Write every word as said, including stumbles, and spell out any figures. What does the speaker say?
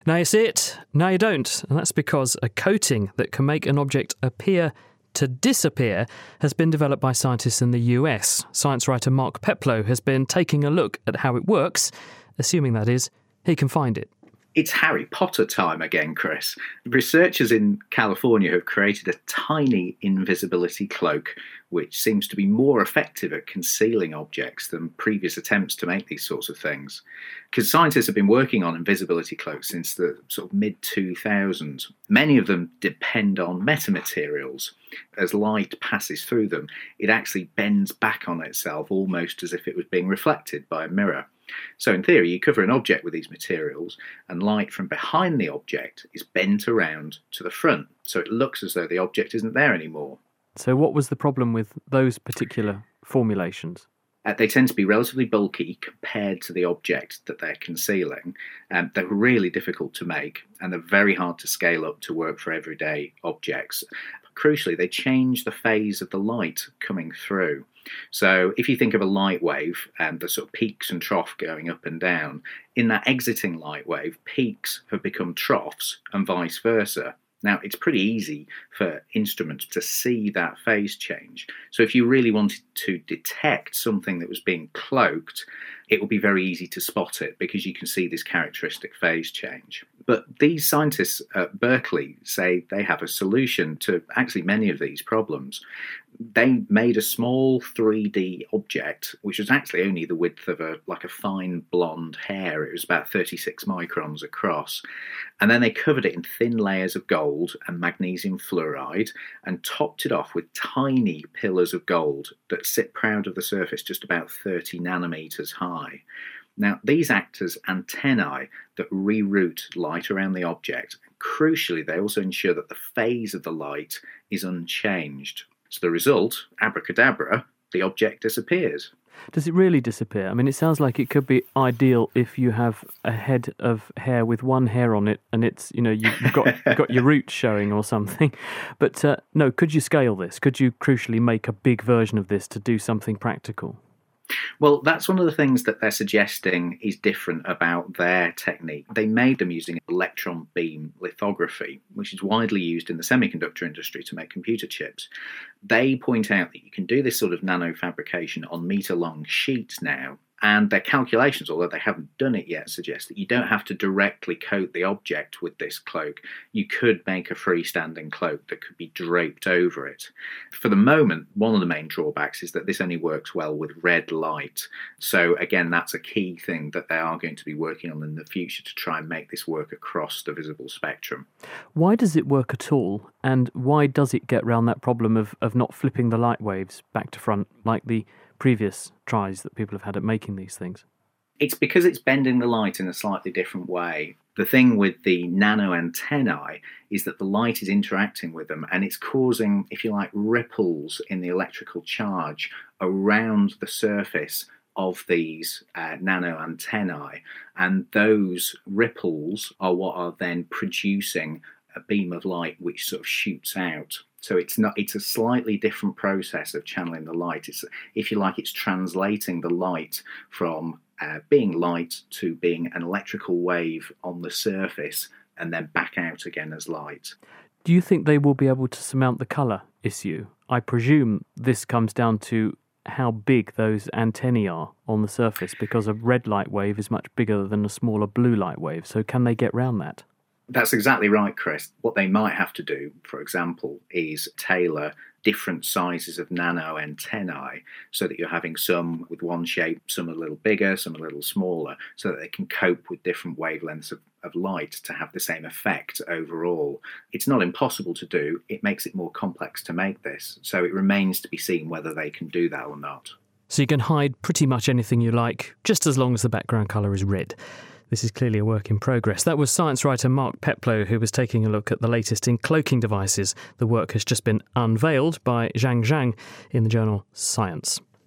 Now you see it, now you don't, and that's because a coating that can make an object appear to disappear has been developed by scientists in the U S. Science writer Mark Peplow has been taking a look at how it works, assuming that is, he can find it. It's Harry Potter time again, Chris. Researchers in California have created a tiny invisibility cloak which seems to be more effective at concealing objects than previous attempts to make these sorts of things. Because scientists have been working on invisibility cloaks since the sort of mid two thousands. Many of them depend on metamaterials. As light passes through them, it actually bends back on itself almost as if it was being reflected by a mirror. So in theory, you cover an object with these materials and light from behind the object is bent around to the front, so it looks as though the object isn't there anymore. So what was the problem with those particular formulations? Uh, they tend to be relatively bulky compared to the object that they're concealing. Um, they're really difficult to make and they're very hard to scale up to work for everyday objects. Crucially, they change the phase of the light coming through. So if you think of a light wave and the sort of peaks and trough going up and down, in that exiting light wave, peaks have become troughs and vice versa. Now, it's pretty easy for instruments to see that phase change. So if you really wanted to detect something that was being cloaked, it will be very easy to spot it because you can see this characteristic phase change. But these scientists at Berkeley say they have a solution to actually many of these problems. They made a small three D object, which was actually only the width of a like a fine blonde hair. It was about thirty-six microns across. And then they covered it in thin layers of gold and magnesium fluoride and topped it off with tiny pillars of gold that sit proud of the surface just about thirty nanometers high. Now, these act as antennae that reroute light around the object. Crucially, they also ensure that the phase of the light is unchanged. So the result, abracadabra, the object disappears. Does it really disappear? I mean, it sounds like it could be ideal if you have a head of hair with one hair on it and it's, you know, you've got, you've got your roots showing or something. But uh, no, could you scale this? Could you crucially make a big version of this to do something practical? Well, that's one of the things that they're suggesting is different about their technique. They made them using electron beam lithography, which is widely used in the semiconductor industry to make computer chips. They point out that you can do this sort of nanofabrication on meter-long sheets now, and their calculations, although they haven't done it yet, suggest that you don't have to directly coat the object with this cloak. You could make a freestanding cloak that could be draped over it. For the moment, one of the main drawbacks is that this only works well with red light. So again, that's a key thing that they are going to be working on in the future to try and make this work across the visible spectrum. Why does it work at all? And why does it get around that problem of, of not flipping the light waves back to front like the previous tries that people have had at making these things? It's because it's bending the light in a slightly different way. The thing with the nano antennae is that the light is interacting with them and it's causing, if you like, ripples in the electrical charge around the surface of these uh, nano antennae. And those ripples are what are then producing a beam of light which sort of shoots out. So it's not. It's a slightly different process of channeling the light. It's, if you like, it's translating the light from uh, being light to being an electrical wave on the surface and then back out again as light. Do you think they will be able to surmount the colour issue? I presume this comes down to how big those antennae are on the surface, because a red light wave is much bigger than a smaller blue light wave. So can they get round that? That's exactly right, Chris. What they might have to do, for example, is tailor different sizes of nano antennae so that you're having some with one shape, some a little bigger, some a little smaller, so that they can cope with different wavelengths of, of light to have the same effect overall. It's not impossible to do. It makes it more complex to make this. So it remains to be seen whether they can do that or not. So you can hide pretty much anything you like, just as long as the background colour is red. This is clearly a work in progress. That was science writer Mark Peplow, who was taking a look at the latest in cloaking devices. The work has just been unveiled by Zhang Zhang in the journal Science.